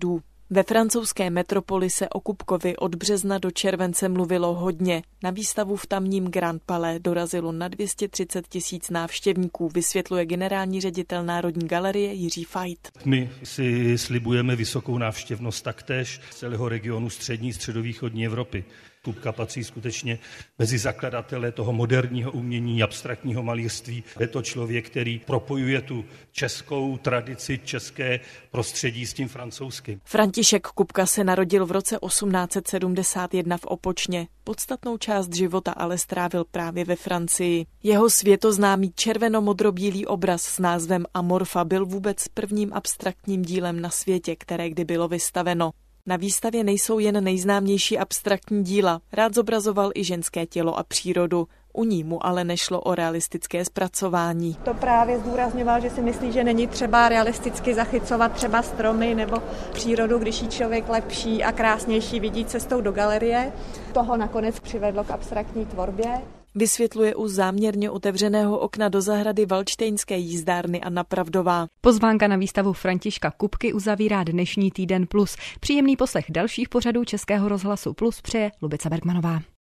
B: Ve francouzské metropoli se o Kupkovi od března do července mluvilo hodně. Na výstavu v tamním Grand Palais dorazilo na dvě stě třicet tisíc návštěvníků, vysvětluje generální ředitel Národní galerie Jiří Fajt.
C: My si slibujeme vysokou návštěvnost taktéž z celého regionu střední, středovýchodní Evropy. Kupka patří skutečně mezi zakladatele toho moderního umění, abstraktního malířství. Je to člověk, který propojuje tu českou tradici, české prostředí s tím francouzským.
B: František Kupka se narodil v roce osmnáct set sedmdesát jedna v Opočně. Podstatnou část života ale strávil právě ve Francii. Jeho světoznámý červeno-modrobílý obraz s názvem Amorfa byl vůbec prvním abstraktním dílem na světě, které kdy bylo vystaveno. Na výstavě nejsou jen nejznámější abstraktní díla, rád zobrazoval i ženské tělo a přírodu. U ní mu ale nešlo o realistické zpracování.
S: To právě zdůrazňoval, že si myslí, že není třeba realisticky zachycovat třeba stromy nebo přírodu, když ji člověk lepší a krásnější vidí cestou do galerie. Toho nakonec přivedlo k abstraktní tvorbě.
B: Vysvětluje u záměrně otevřeného okna do zahrady Valdštejnské jízdárny Anna Pravdová.
A: Pozvánka na výstavu Františka Kupky uzavírá dnešní Týden Plus. Příjemný poslech dalších pořadů Českého rozhlasu Plus přeje Lubica Bergmanová.